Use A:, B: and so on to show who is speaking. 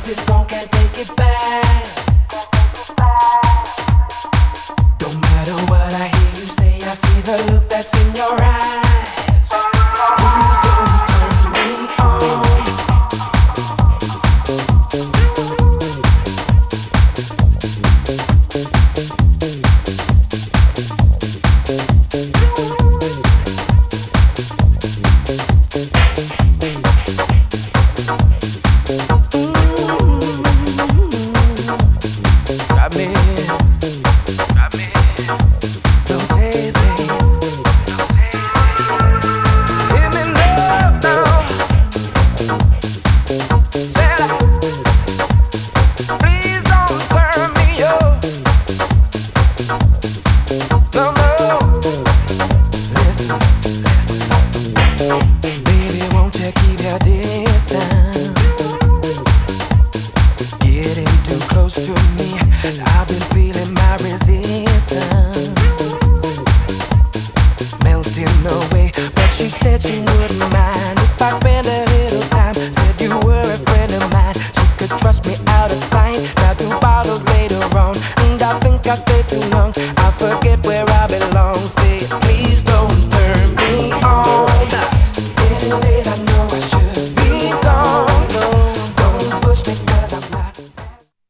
A: Trust me out of sight. Now 2 bottles later on, and I think I stayed too long.